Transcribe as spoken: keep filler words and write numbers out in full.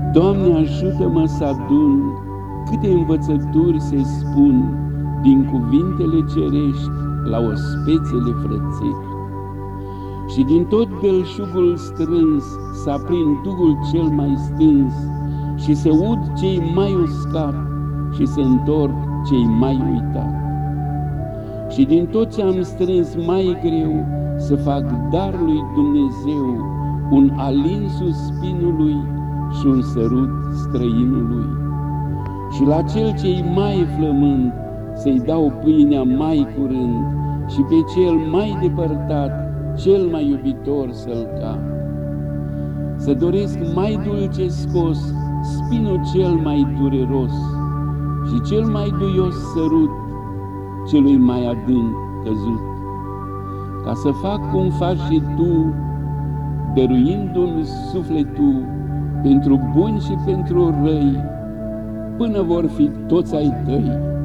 Doamne, ajută-mă să adun câte învățături se spun din cuvintele cerești la ospețele frățești. Și din tot belșugul strâns să aprind Duhul cel mai stâns și să ud cei mai uscat și să întorc cei mai uitat. Și din tot ce am strâns mai greu să fac dar lui Dumnezeu un alin suspinului și un sărut străinului. Și la cel ce-i mai flămând să-i dau pâinea mai curând și pe cel mai depărtat, cel mai iubitor să-l cam. Să doresc mai dulce scos spinul cel mai dureros și cel mai duios sărut celui mai adânc căzut, ca să fac cum faci și tu, dăruindu-mi sufletul pentru buni și pentru răi, până vor fi toți ai tăi.